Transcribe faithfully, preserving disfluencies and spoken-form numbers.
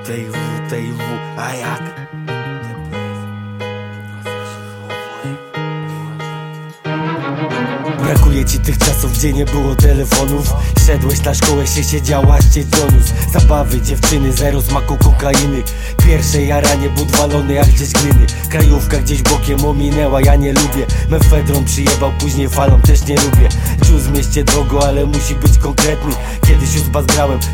tej w, tej w, a jak? Brakuje ci tych czasów, gdzie nie było telefonów. Szedłeś na szkołę, się siedziałaś, cię doniósł. Zabawy, dziewczyny, zero smaku kokainy. Pierwsze jaranie, but walony jak gdzieś gliny. Krajówka gdzieś bokiem ominęła, ja nie lubię. Mefedron przyjebał, później falą też nie lubię. Ciuz w mieście drogo, ale musi być konkretny. Kiedyś już bazgrałem,